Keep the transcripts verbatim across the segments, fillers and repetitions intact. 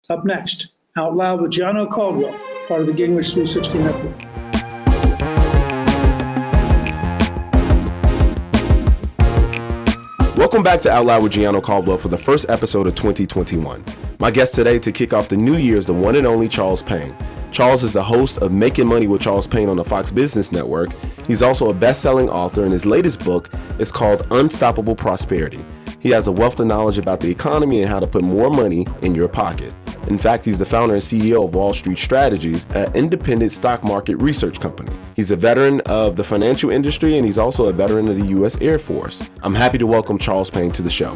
Up next, Out Loud with Gianno Caldwell, part of the Gingrich three sixty Network. Welcome back to Out Loud with Gianno Caldwell for the first episode of twenty twenty-one. My guest today to kick off the new year is the one and only Charles Payne. Charles is the host of Making Money with Charles Payne on the Fox Business Network. He's also a best-selling author, and his latest book is called Unstoppable Prosperity. He has a wealth of knowledge about the economy and how to put more money in your pocket. In fact, he's the founder and C E O of Wall Street Strategies, an independent stock market research company. He's a veteran of the financial industry, and he's also a veteran of the U S Air Force. I'm happy to welcome Charles Payne to the show.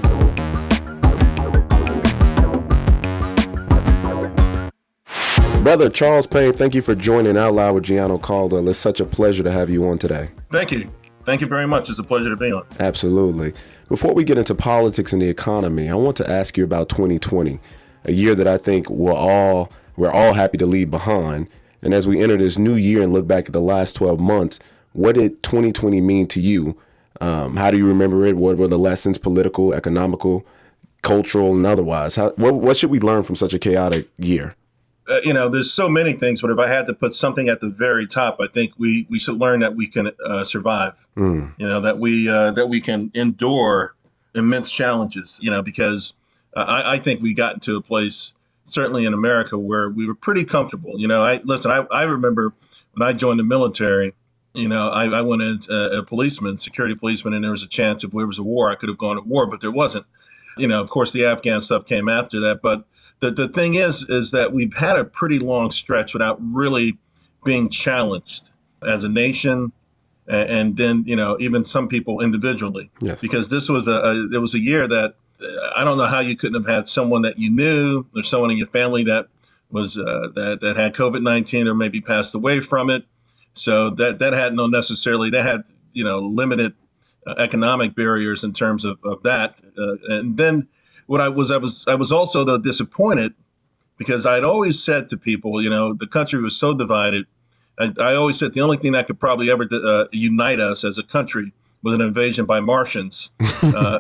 Brother Charles Payne, thank you for joining Out Loud with Gianno Caldwell. It's such a pleasure to have you on today. Thank you. Thank you very much. It's a pleasure to be on. Absolutely. Before we get into politics and the economy, I want to ask you about twenty twenty, a year that I think we're all we're all happy to leave behind. And as we enter this new year and look back at the last twelve months, what did twenty twenty mean to you? Um, how do you remember it? What were the lessons, political, economical, cultural, and otherwise? How, what, what should we learn from such a chaotic year? Uh, you know, there's so many things, but if I had to put something at the very top, I think we, we should learn that we can uh, survive, mm. you know, that we uh, that we can endure immense challenges, you know, because uh, I, I think we got into a place, certainly in America, where we were pretty comfortable. You know, I listen, I, I remember when I joined the military, you know, I, I went as a, a policeman, security policeman, and there was a chance if there was a war, I could have gone to war, but there wasn't. You know, of course, the Afghan stuff came after that, but The the thing is, is that we've had a pretty long stretch without really being challenged as a nation, and, and then, you know, even some people individually, yes. Because this was a, a it was a year that uh, I don't know how you couldn't have had someone that you knew or someone in your family that was uh, that that had COVID nineteen or maybe passed away from it. So that that had no necessarily that had, you know, limited uh, economic barriers in terms of, of that. Uh, and then What I was, I was, I was also though disappointed because I'd always said to people, you know, the country was so divided. I, I always said the only thing that could probably ever uh, unite us as a country was an invasion by Martians. Uh,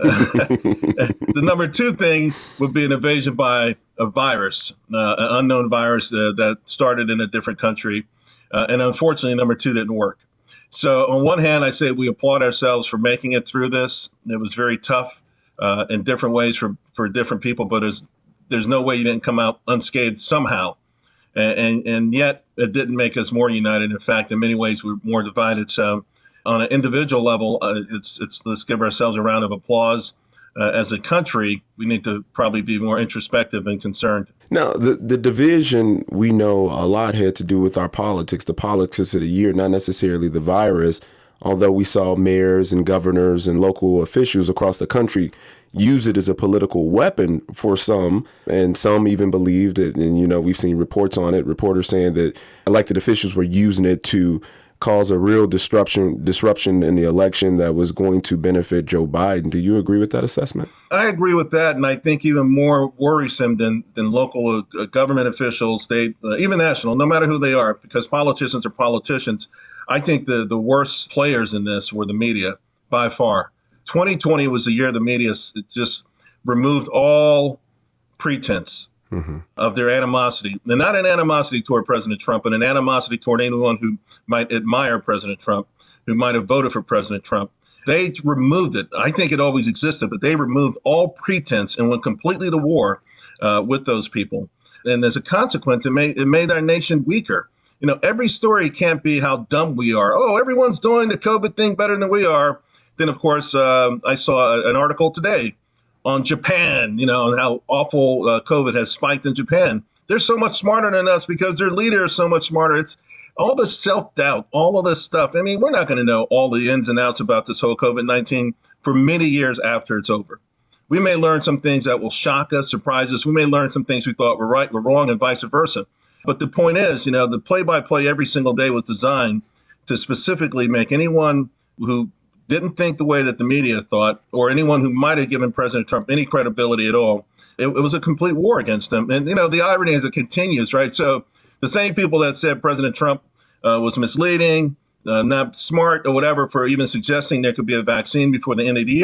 the number two thing would be an invasion by a virus, uh, an unknown virus uh, that started in a different country. Uh, and unfortunately, number two didn't work. So on one hand, I say we applaud ourselves for making it through this. It was very tough. Uh, in different ways for, for different people, but there's, there's no way you didn't come out unscathed somehow. And, and, and yet it didn't make us more united. In fact, in many ways, we're more divided. So on an individual level, uh, it's, it's let's give ourselves a round of applause. Uh, as a country, we need to probably be more introspective and concerned. Now, the, the division we know a lot had to do with our politics, the politics of the year, not necessarily the virus. Although we saw mayors and governors and local officials across the country use it as a political weapon for some, and some even believed it. And, you know, we've seen reports on it, reporters saying that elected officials were using it to cause a real disruption disruption in the election that was going to benefit Joe Biden. Do you agree with that assessment? I agree with that. And I think even more worrisome than, than local uh, government officials, state, uh, even national, no matter who they are, because politicians are politicians. I think the, the worst players in this were the media by far. twenty twenty was the year the media just removed all pretense mm-hmm. of their animosity. And not an animosity toward President Trump, but an animosity toward anyone who might admire President Trump, who might have voted for President Trump. They removed it. I think it always existed, but they removed all pretense and went completely to war uh, with those people. And as a consequence, it made, it made our nation weaker. You know, every story can't be how dumb we are. Oh, everyone's doing the COVID thing better than we are. Then, of course, uh, I saw an article today on Japan, you know, and how awful uh, COVID has spiked in Japan. They're so much smarter than us because their leader is so much smarter. It's all the self-doubt, all of this stuff. I mean, we're not going to know all the ins and outs about this whole COVID nineteen for many years after it's over. We may learn some things that will shock us, surprise us. We may learn some things we thought were right, were wrong, and vice versa. But the point is, you know, the play-by-play every single day was designed to specifically make anyone who didn't think the way that the media thought, or anyone who might have given President Trump any credibility at all, it, it was a complete war against him. And, you know, the irony is it continues, right? So the same people that said President Trump uh, was misleading, uh, not smart or whatever for even suggesting there could be a vaccine before the end of the year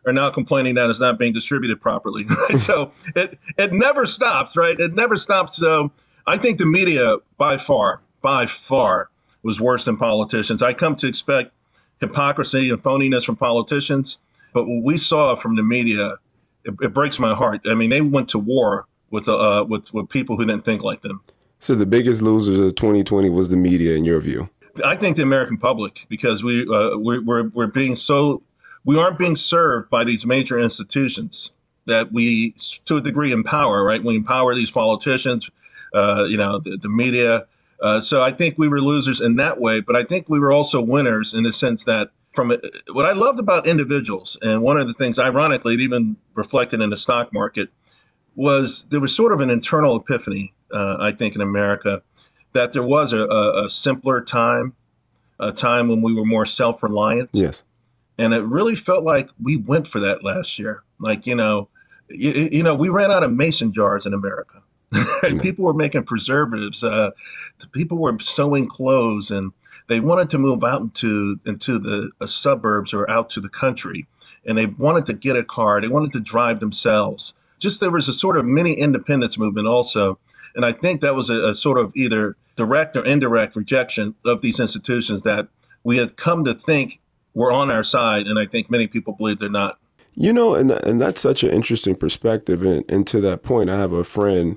are now complaining that it's not being distributed properly. Right? So it it never stops, right? It never stops. So I think the media, by far, by far, was worse than politicians. I come to expect hypocrisy and phoniness from politicians, but what we saw from the media, it, it breaks my heart. I mean, they went to war with uh, with with people who didn't think like them. So the biggest losers of twenty twenty was the media, in your view? I think the American public, because we uh, we're, we're we're being so we aren't being served by these major institutions that we, to a degree, empower. Right, we empower these politicians, uh, you know, the, the media. Uh, so I think we were losers in that way, but I think we were also winners in the sense that from what I loved about individuals, and one of the things, ironically, it even reflected in the stock market, was there was sort of an internal epiphany, uh, I think, in America, that there was a, a, a simpler time, a time when we were more self-reliant. Yes. And it really felt like we went for that last year. Like, you know, you, you know, we ran out of mason jars in America. Mm-hmm. People were making preservatives. Uh, people were sewing clothes, and they wanted to move out into into the uh, suburbs or out to the country. And they wanted to get a car. They wanted to drive themselves. Just there was a sort of mini independence movement also. And I think that was a, a sort of either direct or indirect rejection of these institutions that we had come to think were on our side. And I think many people believe they're not. You know, and and that's such an interesting perspective. And, and to that point, I have a friend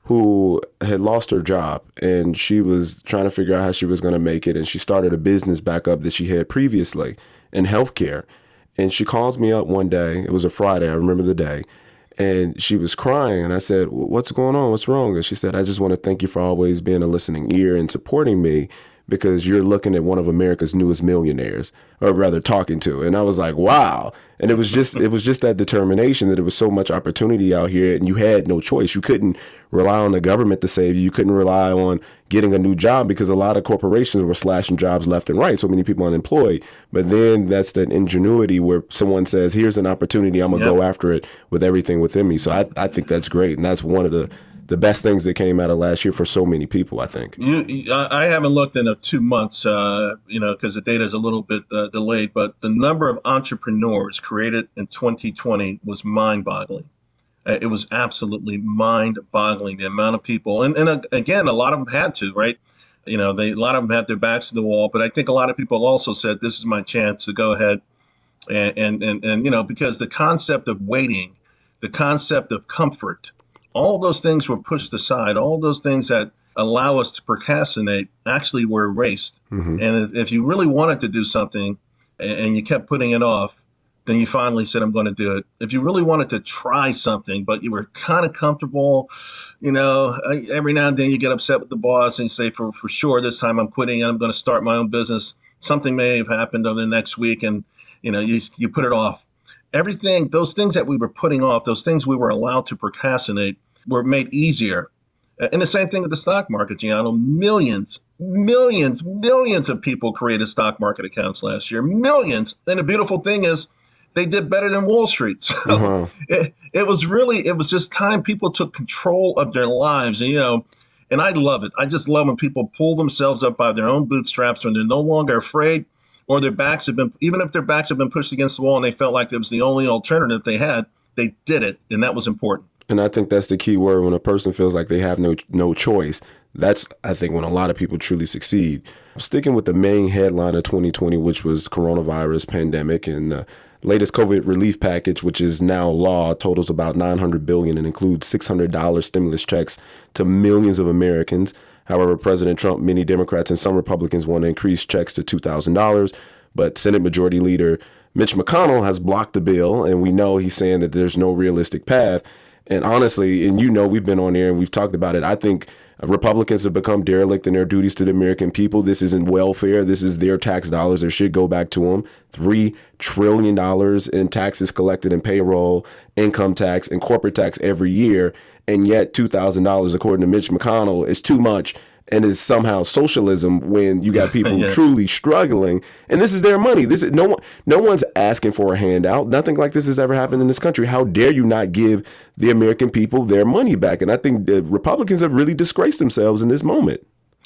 who had lost her job, and she was trying to figure out how she was going to make it. And she started a business back up that she had previously in healthcare. And she calls me up one day. It was a Friday. I remember the day. And she was crying. And I said, what's going on? What's wrong? And she said, I just want to thank you for always being a listening ear and supporting me, because you're looking at one of America's newest millionaires, or rather talking to. And I was like, wow. And it was just it was just that determination that there was so much opportunity out here, and you had no choice. You couldn't rely on the government to save you. You couldn't rely on getting a new job, because a lot of corporations were slashing jobs left and right. So many people unemployed. But then that's that ingenuity where someone says, here's an opportunity. I'm going to yep. go after it with everything within me. So I, I think that's great. And that's one of the the best things that came out of last year for so many people, I think. You, I haven't looked in a two months, uh, you know, because the data is a little bit uh, delayed, but the number of entrepreneurs created in twenty twenty was mind-boggling. Uh, it was absolutely mind-boggling, the amount of people. And, and uh, again, a lot of them had to, right? You know, they a lot of them had their backs to the wall, but I think a lot of people also said, this is my chance to go ahead and, and, and, and you know, because the concept of waiting, the concept of comfort, all those things were pushed aside. All those things that allow us to procrastinate actually were erased. Mm-hmm. And if, if you really wanted to do something and, and you kept putting it off, then you finally said, I'm going to do it. If you really wanted to try something, but you were kind of comfortable, you know, every now and then you get upset with the boss and you say, for, for sure, this time I'm quitting and I'm going to start my own business. Something may have happened over the next week, and, you know, you, you put it off. Everything, those things that we were putting off, those things we were allowed to procrastinate, were made easier. And the same thing with the stock market, Gianno. Millions, millions, millions of people created stock market accounts last year. Millions. And the beautiful thing is they did better than Wall Street. So uh-huh. it, it was really, it was just time people took control of their lives. And, you know, and I love it. I just love when people pull themselves up by their own bootstraps when they're no longer afraid, or their backs have been, even if their backs have been pushed against the wall and they felt like it was the only alternative they had, they did it. And that was important. And I think that's the key word. When a person feels like they have no no choice, that's, I think, when a lot of people truly succeed. Sticking with the main headline of twenty twenty, which was coronavirus pandemic, and the latest COVID relief package, which is now law, totals about nine hundred billion dollars and includes six hundred dollars stimulus checks to millions of Americans. However, President Trump, many Democrats and some Republicans want to increase checks to two thousand dollars. But Senate Majority Leader Mitch McConnell has blocked the bill, and we know he's saying that there's no realistic path. And honestly, and you know, we've been on there and we've talked about it. I think Republicans have become derelict in their duties to the American people. This isn't welfare. This is their tax dollars. There should go back to them. Three trillion dollars in taxes collected in payroll, income tax, and corporate tax every year. And yet two thousand dollars, according to Mitch McConnell, is too much and is somehow socialism when you got people yeah. truly struggling. And this is their money. This is no one, no one's asking for a handout. Nothing like this has ever happened in this country. How dare you not give the American people their money back? And I think the Republicans have really disgraced themselves in this moment.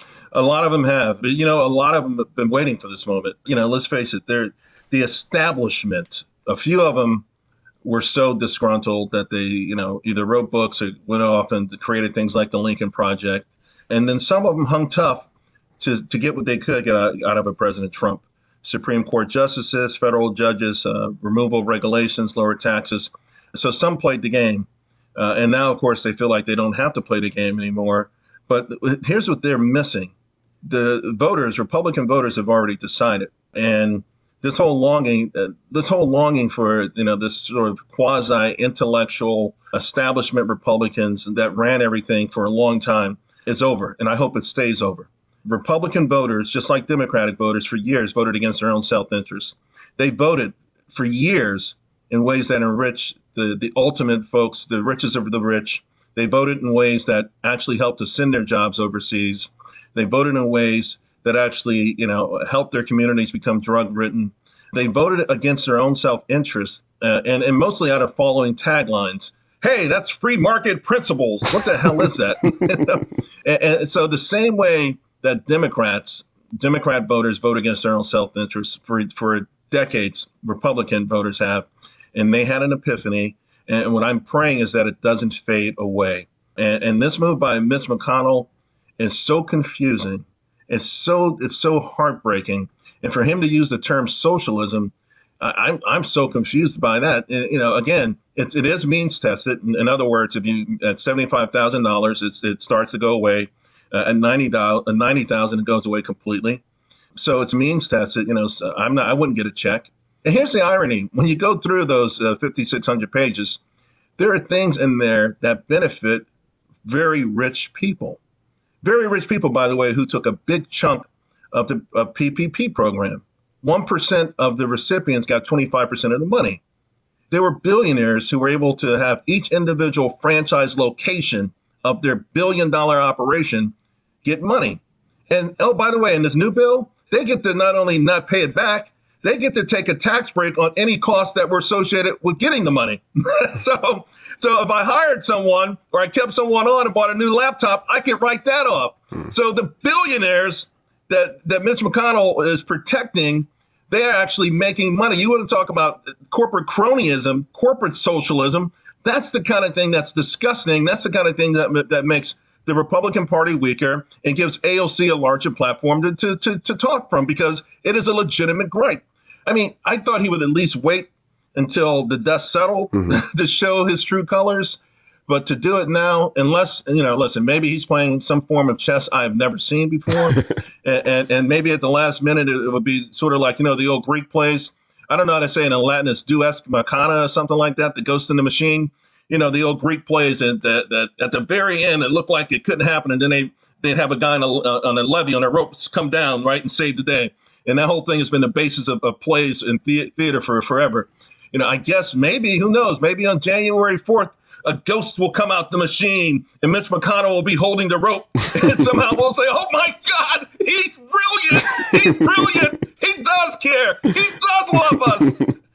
A lot of them have. But, you know, a lot of them have been waiting for this moment. You know, let's face it, they're the establishment. A few of them were so disgruntled that they, you know, either wrote books or went off and created things like the Lincoln Project. And then some of them hung tough to, to get what they could get out, out of a President Trump. Supreme Court justices, federal judges, uh, removal of regulations, lower taxes. So some played the game. Uh, and now, of course, they feel like they don't have to play the game anymore. But here's what they're missing. The voters, Republican voters, have already decided. And this whole longing, uh, this whole longing for, you know, this sort of quasi-intellectual establishment Republicans that ran everything for a long time is over. And I hope it stays over. Republican voters, just like Democratic voters, for years voted against their own self-interest. They voted for years in ways that enrich the, the ultimate folks, the richest of the rich. They voted in ways that actually helped to send their jobs overseas. They voted in ways that actually, you know, helped their communities become drug-ridden. They voted against their own self-interest, uh, and, and mostly out of following taglines. Hey, that's free market principles. What the hell is that? and, and so the same way that Democrats, Democrat voters vote against their own self-interest for for decades, Republican voters have, and they had an epiphany. And what I'm praying is that it doesn't fade away. And, and this move by Mitch McConnell is so confusing. It's so it's so heartbreaking. And for him to use the term socialism, I, I'm I'm so confused by that. And, you know, again, it's it is means tested. In, in other words, if you at seventy-five thousand dollars, it's it starts to go away. Uh, at ninety thousand, it goes away completely. So it's means tested. You know, so I'm not. I wouldn't get a check. And here's the irony: when you go through those uh, fifty-six hundred pages, there are things in there that benefit very rich people. Very rich people, by the way, who took a big chunk of the uh, P P P program. One percent of the recipients got twenty-five percent of the money. There were billionaires who were able to have each individual franchise location of their billion dollar operation get money. And oh, by the way, in this new bill, they get to not only not pay it back, they get to take a tax break on any costs that were associated with getting the money. so, so if I hired someone or I kept someone on and bought a new laptop, I could write that off. Hmm. So the billionaires that, that Mitch McConnell is protecting, they're actually making money. You want to talk about corporate cronyism, corporate socialism. That's the kind of thing that's disgusting. That's the kind of thing that that makes the Republican Party weaker and gives A O C a larger platform to, to, to, to talk from, because it is a legitimate gripe. I mean, I thought he would at least wait until the dust settled mm-hmm. to show his true colors. But to do it now, unless, you know, listen, maybe he's playing some form of chess I've never seen before. and, and and maybe at the last minute, it, it would be sort of like, you know, the old Greek plays. I don't know how to say it in Latin, it's Deus Machina or something like that, the ghost in the machine. You know, the old Greek plays that, that, that at the very end, it looked like it couldn't happen. And then they, they'd have a guy on a, on a levee, on a rope, come down, right, and save the day. And that whole thing has been the basis of, of plays in the, theater for forever. You know, I guess maybe, who knows, maybe on January fourth, a ghost will come out the machine and Mitch McConnell will be holding the rope. And somehow we'll say, oh, my God, he's brilliant. He's brilliant. He does care. He does love us.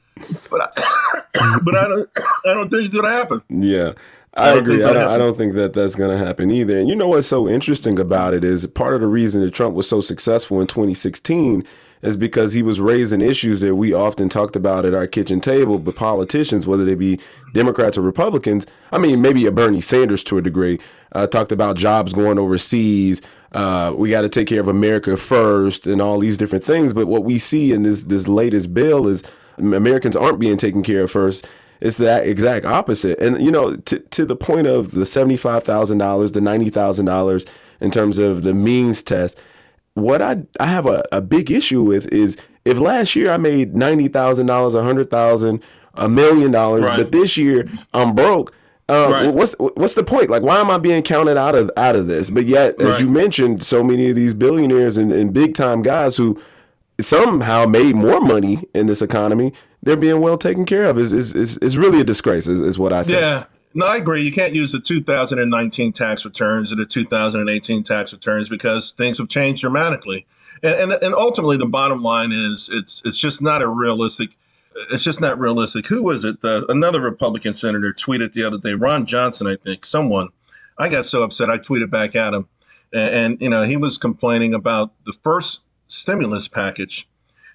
But I, but I don't, I don't think it's going to happen. Yeah, I, I agree. I don't, I don't think that that's going to happen either. And you know what's so interesting about it is part of the reason that Trump was so successful in twenty sixteen is because he was raising issues that we often talked about at our kitchen table, but politicians, whether they be Democrats or Republicans, I mean, maybe a Bernie Sanders to a degree, uh, talked about jobs going overseas. Uh, we got to take care of America first and all these different things. But what we see in this this latest bill is Americans aren't being taken care of first. It's that exact opposite. And, you know, to, to the point of the seventy-five thousand dollars, the ninety thousand dollars in terms of the means test, what I, I have a, a big issue with is if last year I made ninety thousand dollars, one hundred thousand dollars, a million dollars, right. but this year I'm broke. Um, right. What's what's the point? Like, why am I being counted out of out of this? But yet, as right. you mentioned, so many of these billionaires and, and big time guys who somehow made more money in this economy, they're being well taken care of. Is is is is really a disgrace, is, is what I think. Yeah, no, I agree. You can't use the two thousand nineteen tax returns or the two thousand eighteen tax returns because things have changed dramatically. And and, and ultimately, the bottom line is it's it's just not a realistic. It's just not realistic. Who was it? Uh, another Republican senator tweeted the other day, Ron Johnson, I think, someone. I got so upset. I tweeted back at him. And, and, you know, he was complaining about the first stimulus package.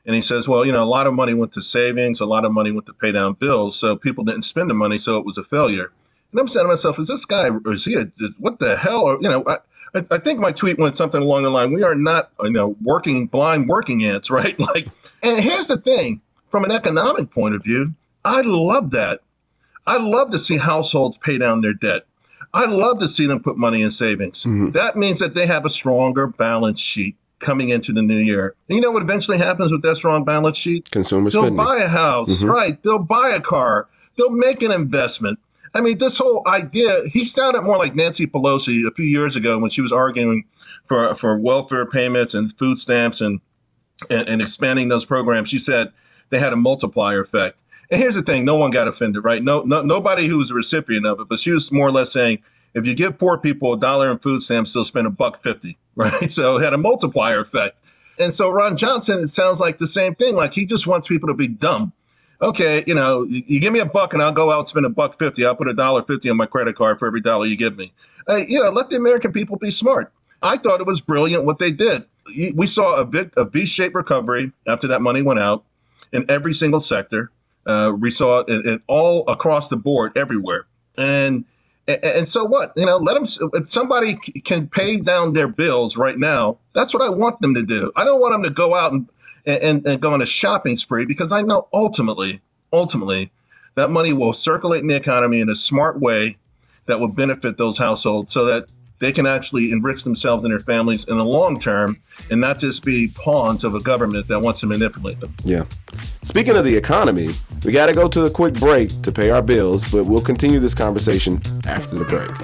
And he says, well, you know, a lot of money went to savings, a lot of money went to pay down bills. So people didn't spend the money. So it was a failure. And I'm saying to myself, is this guy, or is he, a, what the hell? Or, you know, I, I think my tweet went something along the line. We are not, you know, working blind working ants, right? Like, and here's the thing, from an economic point of view, I love that. I love to see households pay down their debt. I love to see them put money in savings. Mm-hmm. That means that they have a stronger balance sheet coming into the new year. And you know what eventually happens with that strong balance sheet? Consumer They'll spending. buy a house, mm-hmm. right? They'll buy a car. They'll make an investment. I mean, this whole idea, he sounded more like Nancy Pelosi a few years ago when she was arguing for for welfare payments and food stamps and, and, and expanding those programs. She said they had a multiplier effect. And here's the thing, no one got offended, right? No, no, nobody who was a recipient of it, but she was more or less saying, if you give poor people a dollar in food stamps, they'll spend a buck fifty, right? So it had a multiplier effect. And so Ron Johnson, it sounds like the same thing, like he just wants people to be dumb. Okay, you know, you, you give me a buck and I'll go out and spend a buck fifty. I'll put a dollar fifty on my credit card for every dollar you give me. Uh, you know, let the American people be smart. I thought it was brilliant what they did. We saw a, v- a V-shaped recovery after that money went out in every single sector. Uh, we saw it in, in all across the board, everywhere. And, and and so what? You know, let them. If somebody can pay down their bills right now, that's what I want them to do. I don't want them to go out and and, and go on a shopping spree, because I know ultimately, ultimately, that money will circulate in the economy in a smart way that will benefit those households, so that they can actually enrich themselves and their families in the long term and not just be pawns of a government that wants to manipulate them. Yeah. Speaking of the economy, we got to go to a quick break to pay our bills, but we'll continue this conversation after the break.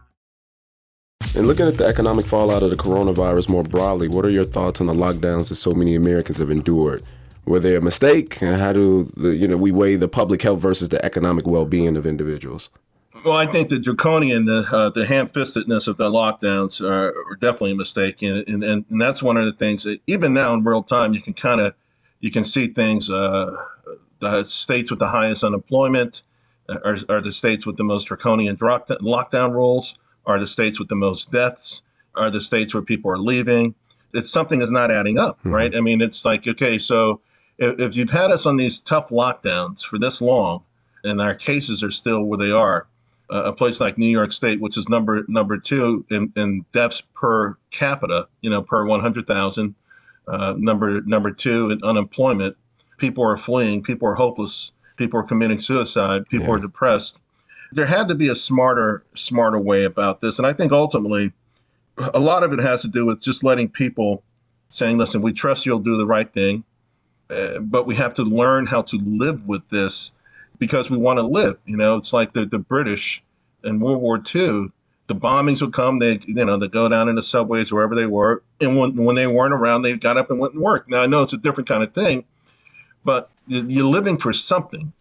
And looking at the economic fallout of the coronavirus more broadly, what are your thoughts on the lockdowns that so many Americans have endured? Were they a mistake? And how do the, you know, we weigh the public health versus the economic well-being of individuals? Well, I think the draconian, the uh, the ham-fistedness of the lockdowns are, are definitely a mistake, and, and and that's one of the things that even now in real time you can kind of you can see things. Uh, the states with the highest unemployment are, are the states with the most draconian lockdown rules. Are the states with the most deaths. Are the states where people are leaving. It's something that's not adding up, mm-hmm. right? I mean, it's like, okay, so if, if you've had us on these tough lockdowns for this long, and our cases are still where they are. A place like New York State, which is number number two in, in deaths per capita, you know, per one hundred thousand, uh, number number two in unemployment. People are fleeing. People are hopeless. People are committing suicide. People yeah. are depressed. There had to be a smarter, smarter way about this. And I think ultimately, a lot of it has to do with just letting people saying, listen, we trust you'll do the right thing, uh, but we have to learn how to live with this. Because we want to live, you know, it's like the, the British in World War Two, the bombings would come, they, you know, they go down in the subways, wherever they were. And when, when they weren't around, they got up and went and worked. Now, I know it's a different kind of thing, but you're living for something.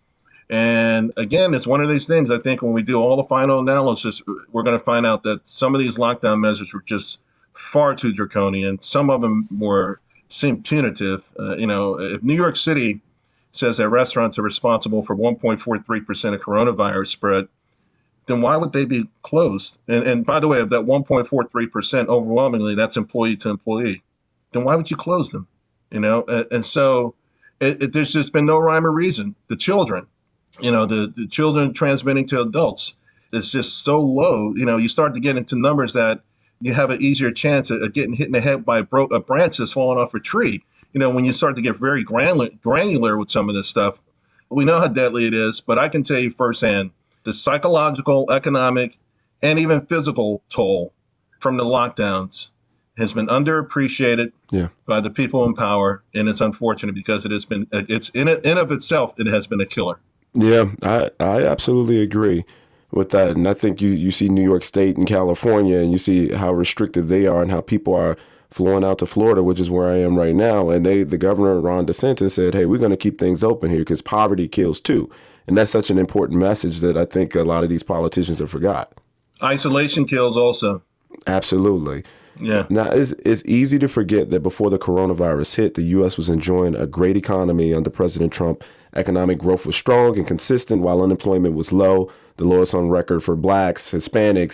And again, it's one of these things, I think when we do all the final analysis, we're going to find out that some of these lockdown measures were just far too draconian. Some of them were seemed punitive. Uh, you know, if New York City says that restaurants are responsible for one point four three percent of coronavirus spread, then why would they be closed? And, and by the way, of that one point four three percent, overwhelmingly, that's employee to employee. Then why would you close them? You know, and, and so it, it, there's just been no rhyme or reason. The children, you know, the, the children transmitting to adults is just so low. You know, you start to get into numbers that you have an easier chance of, of getting hit in the head by a, bro- a branch that's falling off a tree. You know, when you start to get very granular, granular with some of this stuff, we know how deadly it is. But I can tell you firsthand, the psychological, economic, and even physical toll from the lockdowns has been underappreciated yeah. by the people in power. And it's unfortunate because it has been, it's in it, in of itself, it has been a killer. Yeah, I, I absolutely agree with that. And I think you, you see New York State and California, and you see how restrictive they are and how people are flowing out to Florida, which is where I am right now. And they, the governor, Ron DeSantis, said, hey, we're going to keep things open here because poverty kills too. And that's such an important message that I think a lot of these politicians have forgot. Isolation kills also. Absolutely. Yeah. Now, it's, it's easy to forget that before the coronavirus hit, the U S was enjoying a great economy under President Trump. Economic growth was strong and consistent while unemployment was low, the lowest on record for blacks, Hispanics,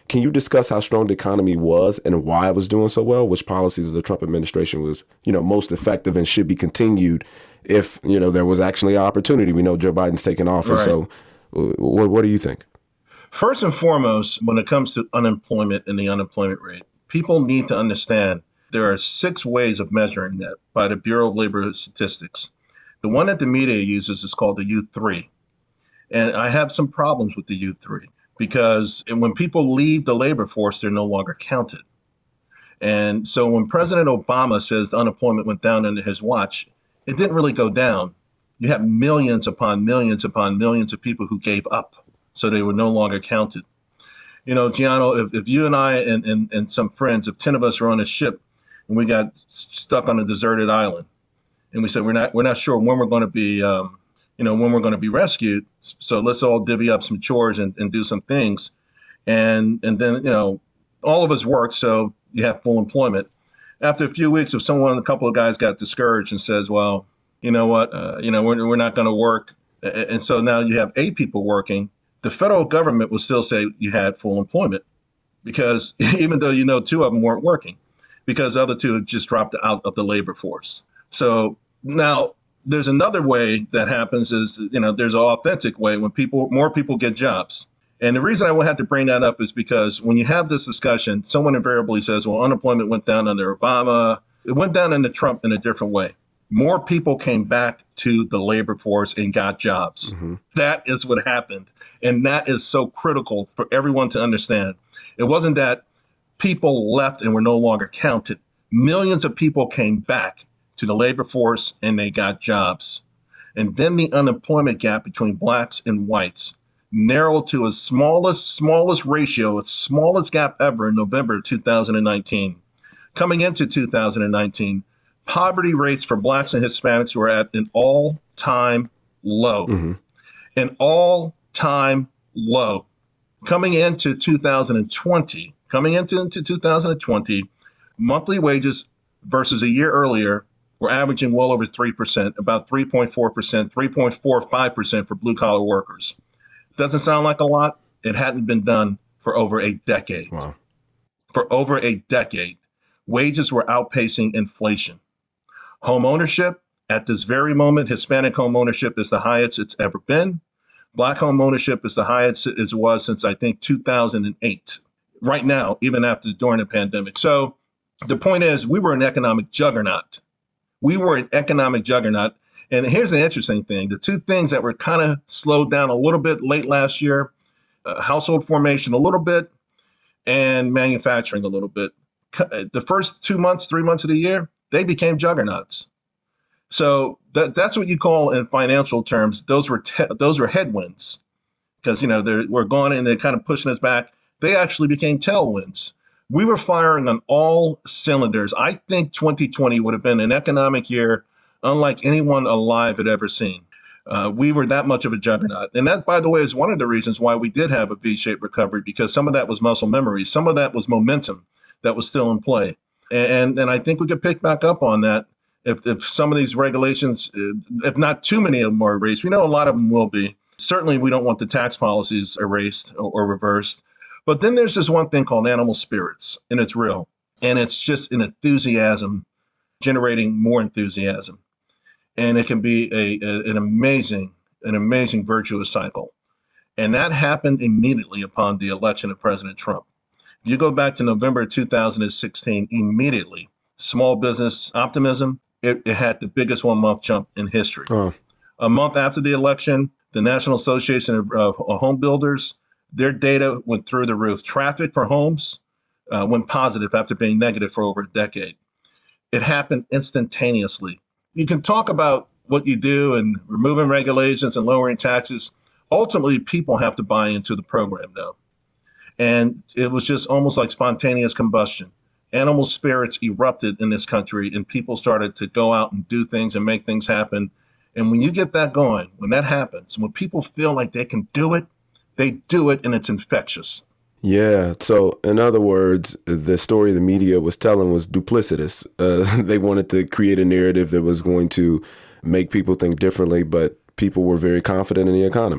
Can you discuss how strong the economy was and why it was doing so well? Which policies of the Trump administration was, you know, most effective and should be continued if, you know, there was actually an opportunity? We know Joe Biden's taking office. Right. So what, what do you think? First and foremost, when it comes to unemployment and the unemployment rate, people need to understand there are six ways of measuring that by the Bureau of Labor Statistics. The one that the media uses is called the U three. And I have some problems with the U three because when people leave the labor force, they're no longer counted. And so when President Obama says the unemployment went down under his watch, it didn't really go down. You have millions upon millions upon millions of people who gave up, so they were no longer counted. You know, Gianno, if, if you and I and, and, and some friends, if ten of us were on a ship and we got stuck on a deserted island, and we said we're not we're not sure when we're going to be, um, you know, when we're going to be rescued. So let's all divvy up some chores and, and do some things, and and then you know, all of us work, so you have full employment. After a few weeks, if someone, a couple of guys got discouraged and says, well, you know what, uh, you know, we're we're not going to work, and so now you have eight people working. The federal government will still say you had full employment because even though you know two of them weren't working, because the other two just dropped out of the labor force. So now there's another way that happens is, you know, there's an authentic way when people, more people get jobs. And the reason I will have to bring that up is because when you have this discussion, someone invariably says, well, unemployment went down under Obama. It went down under Trump in a different way. More people came back to the labor force and got jobs. Mm-hmm. That is what happened. And that is so critical for everyone to understand. It wasn't that people left and were no longer counted. Millions of people came back to the labor force and they got jobs. And then the unemployment gap between blacks and whites narrowed to its smallest, smallest ratio, its smallest gap ever in November two thousand nineteen. Coming into two thousand nineteen, poverty rates for blacks and Hispanics were at an all-time low. Mm-hmm. An all-time low. Coming into two thousand twenty, coming into, into two thousand twenty, monthly wages versus a year earlier were averaging well over three percent, about three point four percent, three point four five percent for blue-collar workers. Doesn't sound like a lot. It hadn't been done for over a decade. Wow. For over a decade, wages were outpacing inflation. Home ownership, at this very moment, Hispanic home ownership is the highest it's ever been. Black home ownership is the highest it was since, I think, two thousand eight. Right now, even after during the pandemic. So the point is, we were an economic juggernaut. We were an economic juggernaut. And here's the interesting thing. The two things that were kind of slowed down a little bit late last year, uh, household formation a little bit, and manufacturing a little bit. The first two months, three months of the year, they became juggernauts. So that, that's what you call in financial terms, those were te- those were headwinds because, you know, they're, we're gone and they're kind of pushing us back. They actually became tailwinds. We were firing on all cylinders. I think twenty twenty would have been an economic year unlike anyone alive had ever seen. Uh, we were that much of a juggernaut. And that, by the way, is one of the reasons why we did have a V-shaped recovery, because some of that was muscle memory. Some of that was momentum that was still in play. And, and I think we could pick back up on that if, if some of these regulations, if not too many of them are erased. We know a lot of them will be. Certainly, we don't want the tax policies erased or, or reversed. But then there's this one thing called animal spirits, and it's real. And it's just an enthusiasm, generating more enthusiasm. And it can be a, a an amazing, an amazing virtuous cycle. And that happened immediately upon the election of President Trump. If you go back to November two thousand sixteen, immediately, small business optimism, it, it had the biggest one-month jump in history. Oh. A month after the election, the National Association of, of Home Builders, their data went through the roof. Traffic for homes uh, went positive after being negative for over a decade. It happened instantaneously. You can talk about what you do and removing regulations and lowering taxes. Ultimately, people have to buy into the program, though. And it was just almost like spontaneous combustion. Animal spirits erupted in this country, and people started to go out and do things and make things happen. And when you get that going, when that happens, when people feel like they can do it, they do it, and it's infectious. Yeah. So in other words, the story the media was telling was duplicitous. Uh, they wanted to create a narrative that was going to make people think differently, but people were very confident in the economy.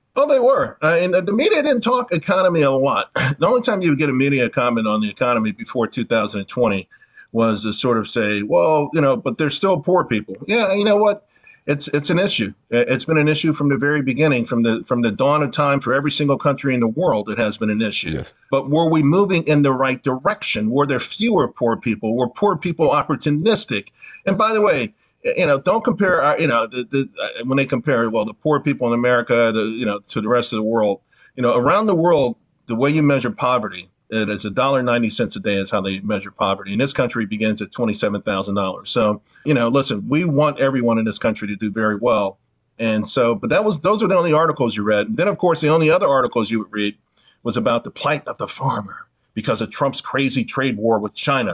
Oh, they were. Uh, and the media didn't talk economy a lot. The only time you would get a media comment on the economy before two thousand twenty was to sort of say, well, you know, but there's still poor people. Yeah, you know what? It's it's an issue. It's been an issue from the very beginning, from the from the dawn of time for every single country in the world. It has been an issue. Yes. But were we moving in the right direction? Were there fewer poor people? Were poor people opportunistic? And by the way, you know, don't compare, our, you know, the, the, when they compare, well, the poor people in America, the, you know, to the rest of the world, you know, around the world, the way you measure poverty, it is one dollar and ninety cents a day is how they measure poverty. And this country begins at twenty-seven thousand dollars. So, you know, listen, we want everyone in this country to do very well. And so, but that was, those are the only articles you read. And then, of course, the only other articles you would read was about the plight of the farmer because of Trump's crazy trade war with China.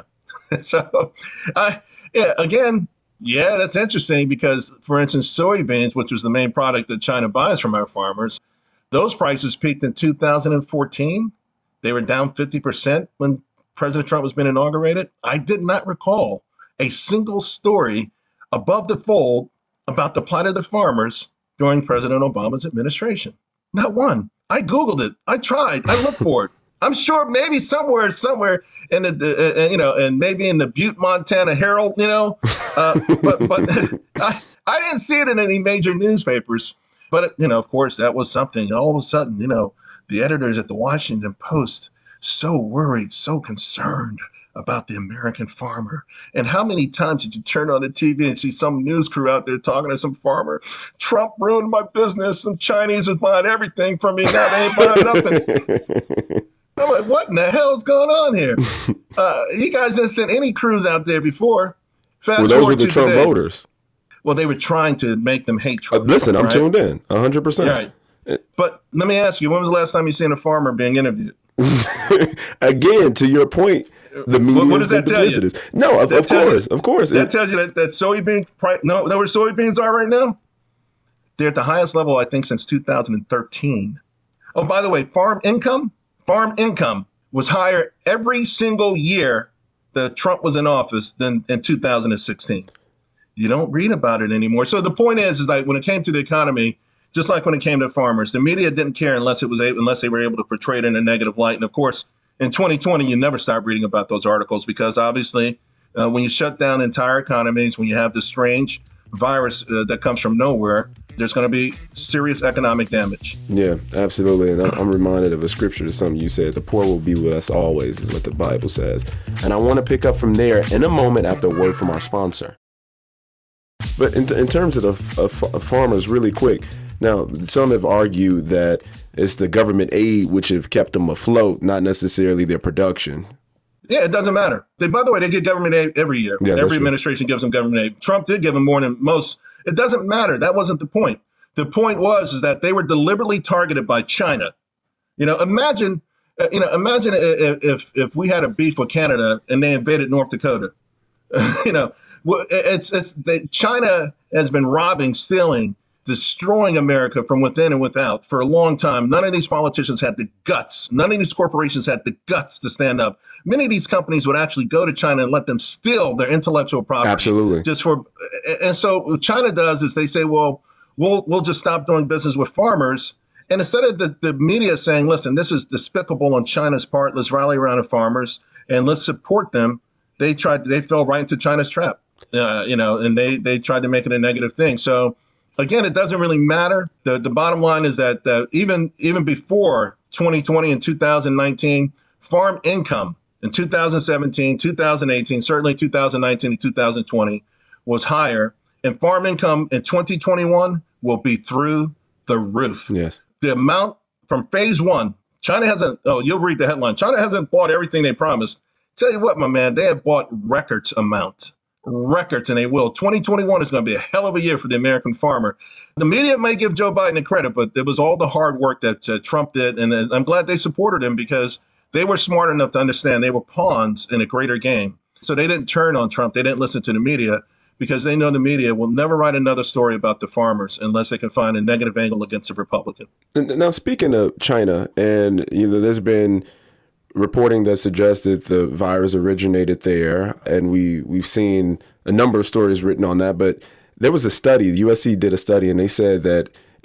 So, I, yeah, again, yeah, that's interesting because, for instance, soybeans, which was the main product that China buys from our farmers, those prices peaked in two thousand fourteen. They were down fifty percent when President Trump was being inaugurated. I did not recall a single story above the fold about the plight of the farmers during President Obama's administration. Not one. I Googled it. I tried. I looked for it. I'm sure maybe somewhere, somewhere in the, uh, you know, and maybe in the Butte, Montana Herald, you know, uh, but but I, I didn't see it in any major newspapers. But, you know, of course, that was something. All of a sudden, you know, the editors at the Washington Post so worried, so concerned about the American farmer. And how many times did you turn on the T V and see some news crew out there talking to some farmer? Trump ruined my business. Some Chinese was buying everything from me. Now they ain't buying nothing. I'm like, what in the hell is going on here? Uh, you guys didn't send any crews out there before. Fast well, those were the Trump today. voters. Well, they were trying to make them hate Trump. Uh, listen, right? I'm tuned in, one hundred percent. Right. But let me ask you, when was the last time you seen a farmer being interviewed? Again, to your point, the media what, what does that tell you? No, of, of course, you, of course. That it, tells you that, that soybean price, no, know where soybeans are right now? They're at the highest level, I think, since two thousand thirteen. Oh, by the way, farm income? Farm income was higher every single year that Trump was in office than in two thousand sixteen. You don't read about it anymore. So the point is, is like when it came to the economy, just like when it came to farmers, the media didn't care unless it was able, unless they were able to portray it in a negative light. And of course, in twenty twenty, you never stop reading about those articles because obviously, uh, when you shut down entire economies, when you have this strange virus uh, that comes from nowhere, there's going to be serious economic damage. Yeah, absolutely. And I'm reminded of a scripture to something you said, the poor will be with us always, is what the Bible says. And I want to pick up from there in a moment after a word from our sponsor. But in, in terms of the of, of farmers, really quick, now some have argued that it's the government aid which have kept them afloat, not necessarily their production. Yeah, it doesn't matter. They, by the way, they get government aid every year. Yeah, every administration gives them government aid. Trump did give them more than most. It doesn't matter. That wasn't the point. The point was is that they were deliberately targeted by China. You know, imagine, uh, you know, imagine if, if if we had a beef with Canada and they invaded North Dakota. you know, it's it's they, China has been robbing, stealing, destroying America from within and without for a long time. None of these politicians had the guts. None of these corporations had the guts to stand up. Many of these companies would actually go to China and let them steal their intellectual property. Absolutely. Just for, and so what China does is they say, well, we'll we'll just stop doing business with farmers. And instead of the, the media saying, listen, this is despicable on China's part, let's rally around the farmers and let's support them, they tried, they fell right into China's trap, uh, you know, and they they tried to make it a negative thing. So again, it doesn't really matter. The the bottom line is that, that even even before twenty twenty and two thousand nineteen, farm income in two thousand seventeen, two thousand eighteen, certainly two thousand nineteen and two thousand twenty was higher. And farm income in twenty twenty-one will be through the roof. Yes. The amount from phase one, China hasn't, oh, you'll read the headline. China hasn't bought everything they promised. Tell you what, my man, they have bought records amount. Records, and they will. twenty twenty-one is going to be a hell of a year for the American farmer. The media may give Joe Biden the credit, but it was all the hard work that uh, Trump did, and uh, I'm glad they supported him because they were smart enough to understand they were pawns in a greater game. So they didn't turn on Trump. They didn't listen to the media because they know the media will never write another story about the farmers unless they can find a negative angle against a Republican. Now, speaking of China, and you know, there's been reporting that suggests that the virus originated there, and we we've seen a number of stories written on that. But there was a study, the U S C did a study, and they said that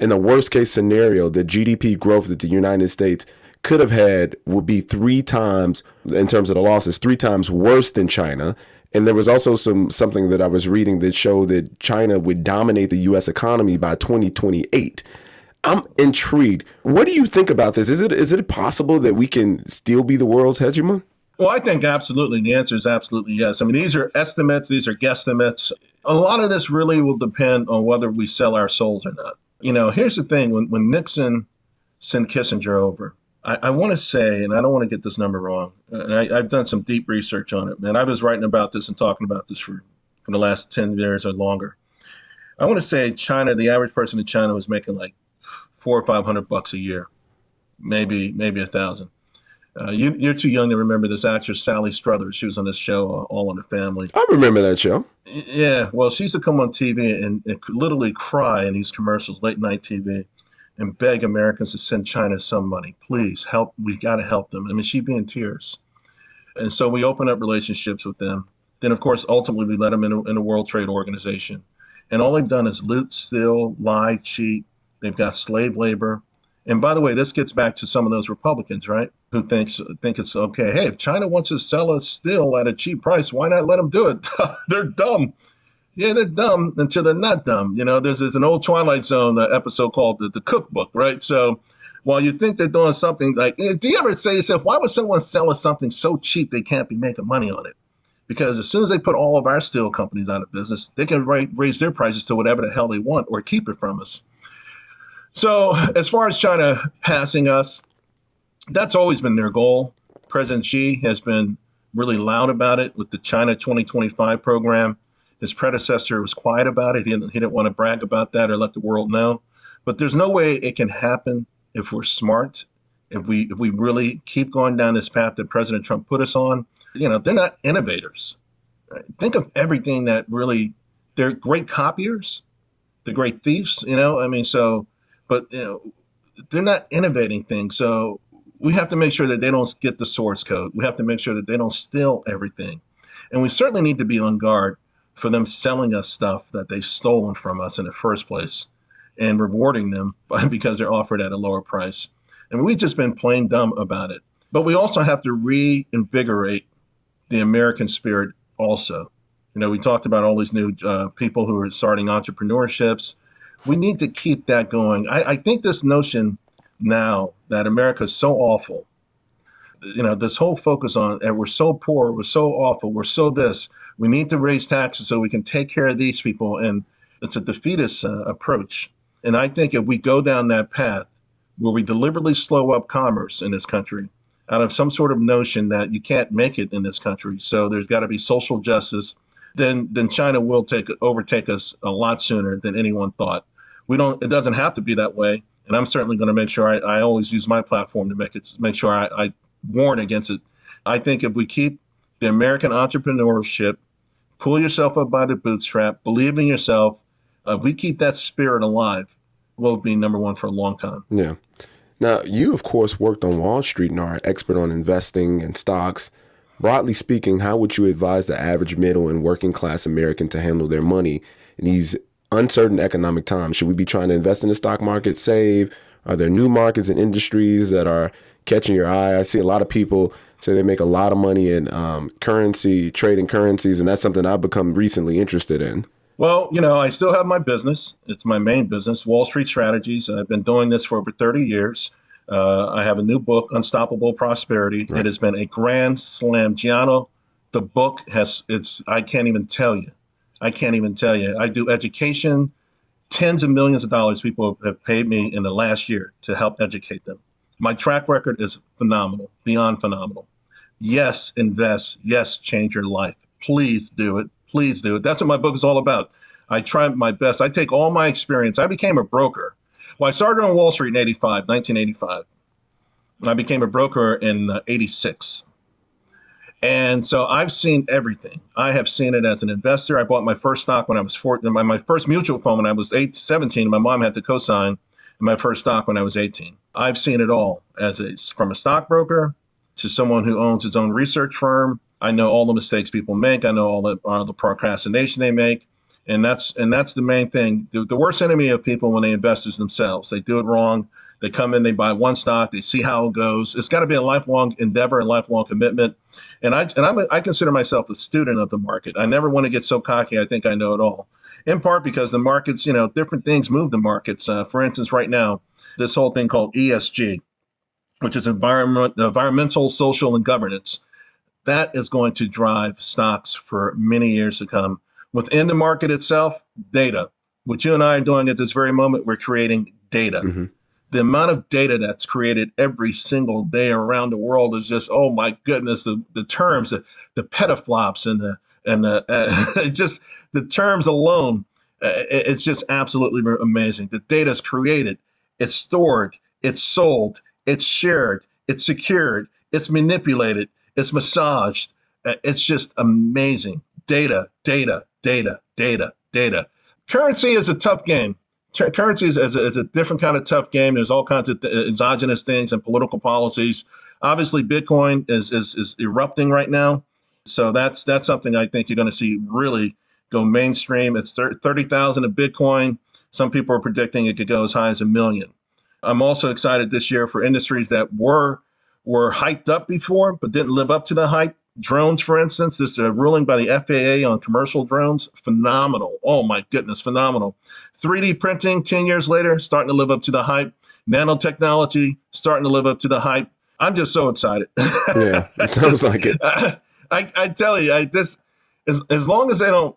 in the worst case scenario, the G D P growth that the United States could have had would be three times, in terms of the losses, three times worse than China. And there was also some something that I was reading that showed that China would dominate the U S economy by twenty twenty-eight. I'm intrigued. What do you think about this? Is it is it possible that we can still be the world's hegemon? Well, I think absolutely. The answer is absolutely yes. I mean, these are estimates. These are guesstimates. A lot of this really will depend on whether we sell our souls or not. You know, here's the thing. When, when Nixon sent Kissinger over, I, I want to say, and I don't want to get this number wrong, and I, I've done some deep research on it, man. I was writing about this and talking about this for, for the last ten years or longer. I want to say China, the average person in China was making like four or five hundred bucks a year, maybe maybe a thousand. Uh, you, you're too young to remember this actress, Sally Struthers. She was on this show, uh, All in the Family. I remember that show. Yeah, well, she used to come on T V and, and literally cry in these commercials, late night T V, and beg Americans to send China some money. Please help. We got to help them. I mean, she'd be in tears. And so we open up relationships with them. Then, of course, ultimately we let them in, a, in the World Trade Organization. And all they've done is loot, steal, lie, cheat. They've got slave labor. And by the way, this gets back to some of those Republicans, right, who thinks think it's okay. Hey, if China wants to sell us steel at a cheap price, why not let them do it? They're dumb. Yeah, they're dumb until they're not dumb. You know, there's, there's an old Twilight Zone uh, episode called the, the Cookbook, right? So while you think they're doing something like, do you ever say to yourself, why would someone sell us something so cheap they can't be making money on it? Because as soon as they put all of our steel companies out of business, they can ra- raise their prices to whatever the hell they want or keep it from us. So as far as China passing us, that's always been their goal. President Xi has been really loud about it with the China twenty twenty-five program. His predecessor was quiet about it. He didn't, he didn't want to brag about that or let the world know. But there's no way it can happen if we're smart, if we if we really keep going down this path that President Trump put us on. You know, they're not innovators. Right? Think of everything that really, they're great copiers, they're great thieves, you know, I mean, so, but, you know, they're not innovating things. So we have to make sure that they don't get the source code. We have to make sure that they don't steal everything. And we certainly need to be on guard for them selling us stuff that they've stolen from us in the first place and rewarding them because they're offered at a lower price. And we've just been plain dumb about it. But we also have to reinvigorate the American spirit also. You know, we talked about all these new uh, people who are starting entrepreneurships. We need to keep that going. I, I think this notion now that America is so awful, you know, this whole focus on, and we're so poor, we're so awful, we're so this, we need to raise taxes so we can take care of these people. And it's a defeatist uh, approach. And I think if we go down that path where we deliberately slow up commerce in this country, out of some sort of notion that you can't make it in this country, so there's got to be social justice, then then China will take overtake us a lot sooner than anyone thought. We don't. It doesn't have to be that way, and I'm certainly going to make sure I, I always use my platform to make it make sure I, I warn against it. I think if we keep the American entrepreneurship, pull yourself up by the bootstrap, believe in yourself, uh, if we keep that spirit alive, we'll be number one for a long time. Yeah. Now, you, of course, worked on Wall Street and are an expert on investing and stocks. Broadly speaking, how would you advise the average middle and working class American to handle their money in these uncertain economic times? Should we be trying to invest in the stock market, save? Are there new markets and industries that are catching your eye? I see a lot of people say they make a lot of money in um, currency, trading currencies, and that's something I've become recently interested in. Well, you know, I still have my business. It's my main business, Wall Street Strategies. I've been doing this for over thirty years. Uh, I have a new book, Unstoppable Prosperity. Right. It has been a grand slam. Gianno, the book has, it's, I can't even tell you. I can't even tell you. I do education. Tens of millions of dollars people have paid me in the last year to help educate them. My track record is phenomenal, beyond phenomenal. Yes, invest. Yes, change your life. Please do it. Please do it. That's what my book is all about. I try my best. I take all my experience. I became a broker. Well, I started on Wall Street in eighty-five, nineteen eighty-five. I became a broker in uh, eighty-six. And so I've seen everything. I have seen it as an investor. I bought my first stock when I was fourteen, my, my first mutual fund when I was eight, seventeen. My mom had to co-sign my first stock when I was eighteen. I've seen it all as a, from a stockbroker to someone who owns his own research firm. I know all the mistakes people make. I know all the, all the procrastination they make. And that's and that's the main thing. The, the worst enemy of people when they invest is themselves. They do it wrong. They come in, they buy one stock, they see how it goes. It's got to be a lifelong endeavor and lifelong commitment. And I and I'm a, I consider myself a student of the market. I never want to get so cocky I think I know it all. In part because the markets, you know, different things move the markets. Uh, for instance, right now, this whole thing called E S G, which is environment, environmental, social, and governance, that is going to drive stocks for many years to come. Within the market itself, data. What you and I are doing at this very moment, we're creating data. Mm-hmm. The amount of data that's created every single day around the world is just, oh my goodness, the, the terms, the, the petaflops and the and the, uh, just the terms alone, uh, it's just absolutely amazing. The data is created, it's stored, it's sold, it's shared, it's secured, it's manipulated, it's massaged. Uh, it's just amazing. Data, data, data, data, data. Currency is a tough game. Currency is, is, a, is a different kind of tough game. There's all kinds of th- exogenous things and political policies. Obviously, Bitcoin is, is is erupting right now. So that's that's something I think you're going to see really go mainstream. It's thirty thousand a Bitcoin. Some people are predicting it could go as high as a million. I'm also excited this year for industries that were were hyped up before but didn't live up to the hype. Drones, for instance, this uh, ruling by the F A A on commercial drones, phenomenal. Oh, my goodness, phenomenal. three D printing, ten years later, starting to live up to the hype. Nanotechnology, starting to live up to the hype. I'm just so excited. Yeah, it sounds like it. I, I, I tell you, I, this as, as long as they don't,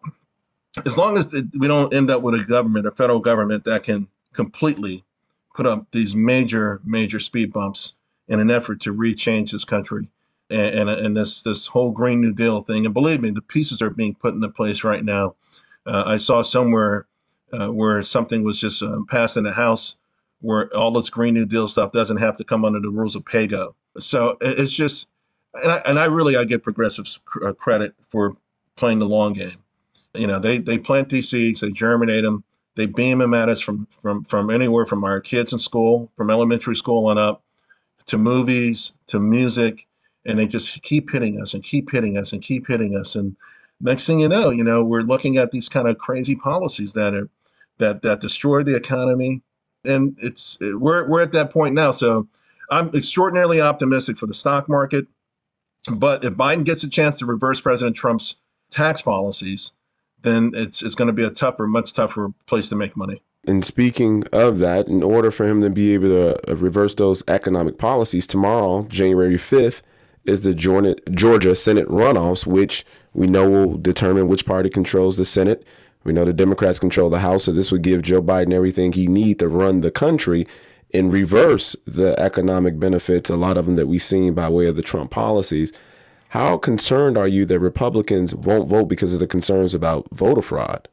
as long as we don't end up with a government, a federal government that can completely put up these major, major speed bumps in an effort to rechange this country. And, and and this this whole Green New Deal thing. And believe me, the pieces are being put into place right now. Uh, I saw somewhere uh, where something was just uh, passed in the House where all this Green New Deal stuff doesn't have to come under the rules of PAYGO. So it's just, and I, and I really, I give progressives cr- credit for playing the long game. You know, they they plant these seeds, they germinate them, they beam them at us from from from anywhere from our kids in school, from elementary school on up, to movies, to music. And they just keep hitting us and keep hitting us and keep hitting us. And next thing you know, you know, we're looking at these kind of crazy policies that are that that destroy the economy. And it's we're we're at that point now. So I'm extraordinarily optimistic for the stock market. But if Biden gets a chance to reverse President Trump's tax policies, then it's it's going to be a tougher, much tougher place to make money. And speaking of that, in order for him to be able to reverse those economic policies, tomorrow, January fifth, is the Georgia Senate runoffs, which we know will determine which party controls the Senate. We know the Democrats control the House, so this would give Joe Biden everything he needs to run the country and reverse the economic benefits, a lot of them that we've seen by way of the Trump policies. How concerned are you that Republicans won't vote because of the concerns about voter fraud?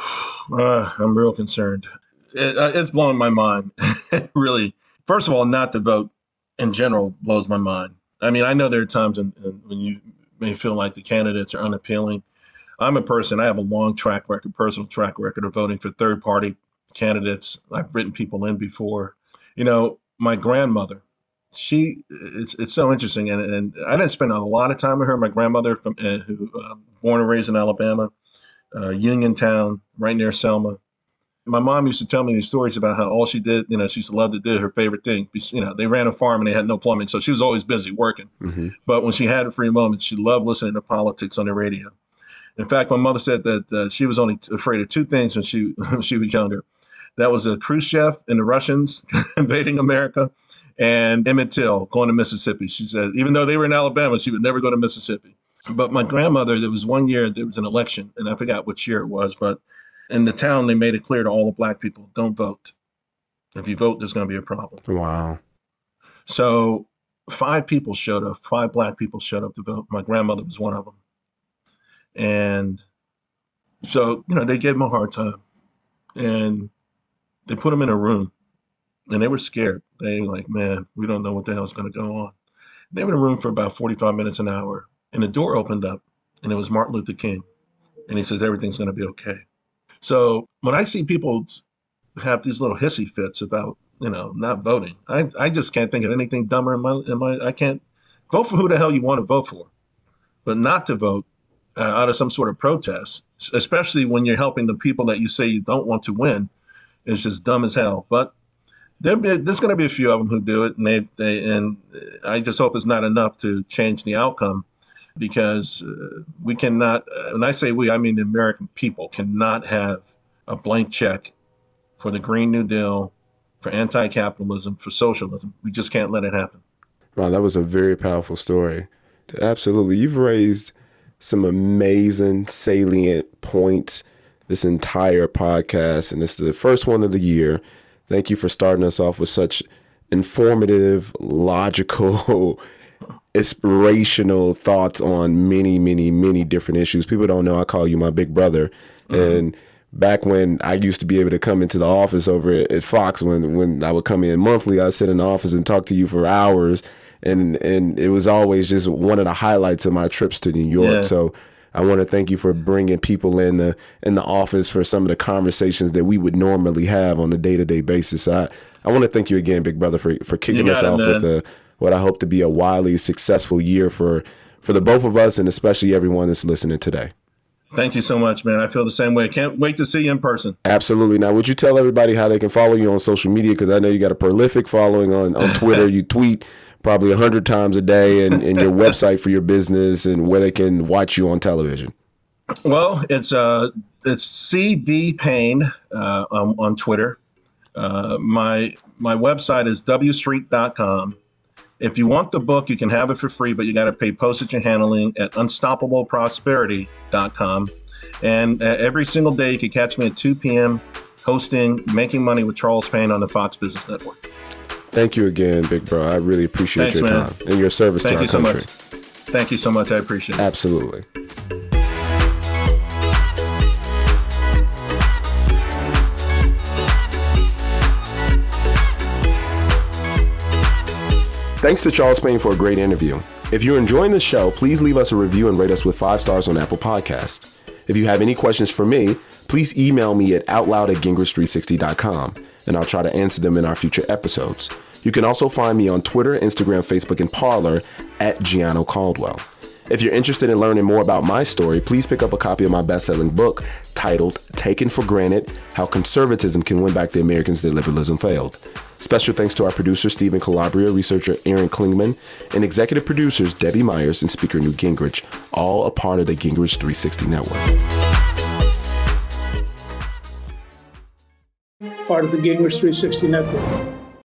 Uh, I'm real concerned. It, it's blowing my mind, really. First of all, not to vote in general blows my mind. I mean, I know there are times in, in, when you may feel like the candidates are unappealing. I'm a person, I have a long track record, personal track record of voting for third party candidates. I've written people in before. You know, my grandmother, she, it's, it's so interesting. And, and I didn't spend a lot of time with her. My grandmother, from uh, who uh, born and raised in Alabama, uh, Uniontown, right near Selma. My mom used to tell me these stories about how all she did, you know, she used to love to do her favorite thing. You know, they ran a farm and they had no plumbing, so she was always busy working. Mm-hmm. But when she had a free moment, she loved listening to politics on the radio. In fact, my mother said that uh, she was only afraid of two things when she when she was younger. That was a Khrushchev and the Russians invading America, and Emmett Till going to Mississippi. She said, even though they were in Alabama, she would never go to Mississippi. But my grandmother, there was one year, there was an election, and I forgot which year it was, but in the town, they made it clear to all the black people, don't vote. If you vote, there's going to be a problem. Wow. So five people showed up, five black people showed up to vote. My grandmother was one of them. And so, you know, they gave him a hard time. And they put him in a room. And they were scared. They were like, man, we don't know what the hell's going to go on. They were in a room for about forty-five minutes, an hour. And the door opened up, and it was Martin Luther King. And he says, everything's going to be okay. So when I see people have these little hissy fits about, you know, not voting, I, I just can't think of anything dumber in my, in my, I can't vote for who the hell you want to vote for, but not to vote. uh, out of some sort of protest, especially when you're helping the people that you say you don't want to win, is just dumb as hell. But there'll be, there's going to be a few of them who do it, and they, they and I just hope it's not enough to change the outcome, because uh, we cannot, uh, when I say we, I mean the American people cannot have a blank check for the Green New Deal, for anti-capitalism, for socialism. We just can't let it happen. Wow, that was a very powerful story. Absolutely. You've raised some amazing salient points this entire podcast, and it's the first one of the year. Thank you for starting us off with such informative, logical, inspirational thoughts on many, many, many different issues. People don't know I call you my big brother. Mm-hmm. And back when I used to be able to come into the office over at, at Fox, when when I would come in monthly, I'd sit in the office and talk to you for hours. And and it was always just one of the highlights of my trips to New York. Yeah. So I want to thank you for bringing people in the in the office for some of the conversations that we would normally have on a day-to-day basis. I, I want to thank you again, big brother, for, for kicking us it, off man. with a, what I hope to be a wildly successful year for, for the both of us, and especially everyone that's listening today. Thank you so much, man. I feel the same way. Can't wait to see you in person. Absolutely. Now, would you tell everybody how they can follow you on social media? Because I know you got a prolific following on, on Twitter. You tweet probably a hundred times a day, and, and your website for your business and where they can watch you on television. Well, it's uh, it's C B Payne uh, on, on Twitter. Uh, my my website is w street dot com. If you want the book, you can have it for free, but you got to pay postage and handling at unstoppable prosperity dot com. And uh, every single day, you can catch me at two p.m. hosting Making Money with Charles Payne on the Fox Business Network. Thank you again, big bro. I really appreciate Thanks, your man. time and your service Thank to our you so country. Much. Thank you so much. I appreciate it. Absolutely. Thanks to Charles Payne for a great interview. If you're enjoying the show, please leave us a review and rate us with five stars on Apple Podcasts. If you have any questions for me, please email me at outloud at gingrich three sixty dot com, and I'll try to answer them in our future episodes. You can also find me on Twitter, Instagram, Facebook, and Parler at Gianno Caldwell. If you're interested in learning more about my story, please pick up a copy of my best-selling book titled Taken for Granted: How Conservatism Can Win Back the Americans That Liberalism Failed. Special thanks to our producer, Stephen Calabria, researcher Aaron Klingman, and executive producers Debbie Myers and speaker Newt Gingrich, all a part of the Gingrich three sixty Network. Part of the Gingrich three sixty Network.